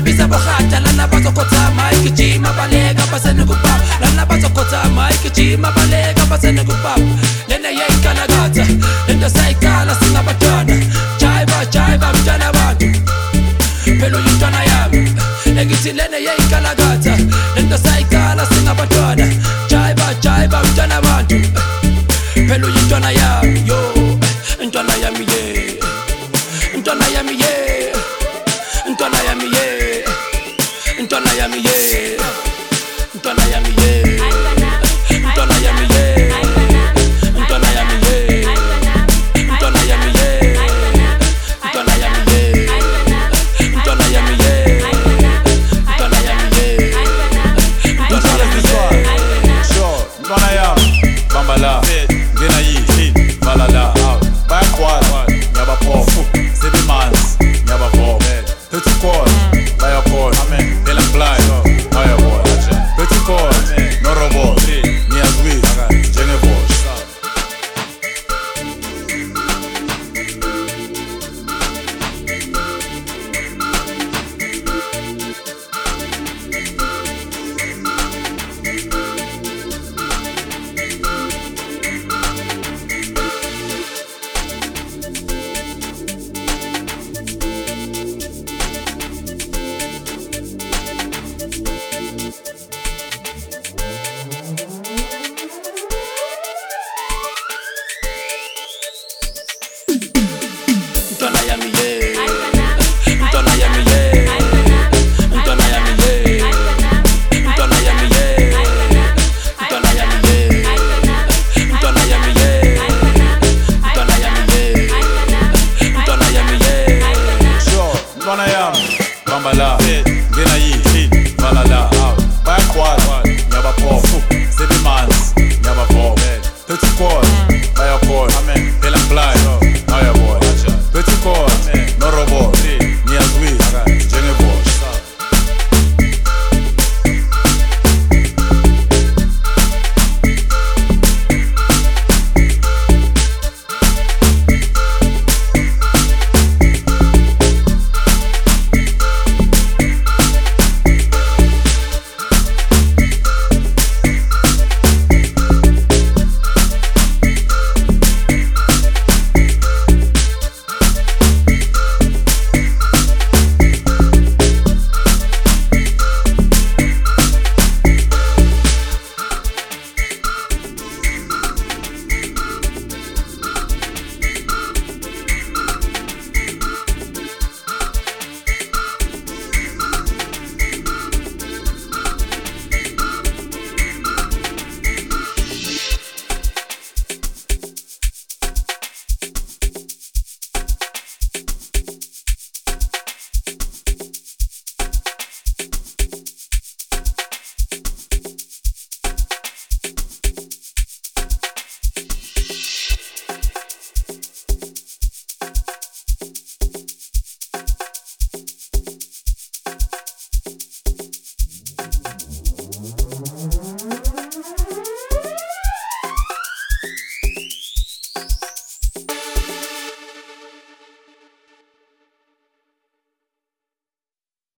bisa bohata lana bazokotha mike jima baleka basene kupapa lana bazokotha mike jima baleka basene kupapa lena yayikalagatha lento sayikala singabatwana jaiba mntwana abantu phela uyintwana yami engithi lena yayikalagatha lento sayikala singabatwana jaiba mntwana abantu phela uyintwana yami yo intwana yami ye intwana yami ye intwana yami ye intwana yami ye intwana yami ye intwana yami ye intwana yami ye intwana yami ye intwana yami ye intwana yami ye intwana yami ye intwana yami ye sure intwana yami bamba la ngena yi vala la bayakhwala ngiyabaphofu sebemanzi ngiyabavoma phethe ukona bayakhona phela fly ayabona phethe ukona no robot ngiyazwisa njengevoice intwana yami ye intwana yami ye intwana yami ye intwana yami ye intwana yami ye intwana yami ye intwana yami ye intwana yami ye sure intwana yami bamba la ngena yi vala la bayakhwala ngiyabaphofu sebemanzi ngiyabavoma phethe ukona bayakhona phela fly ayabona phethe ukona no robot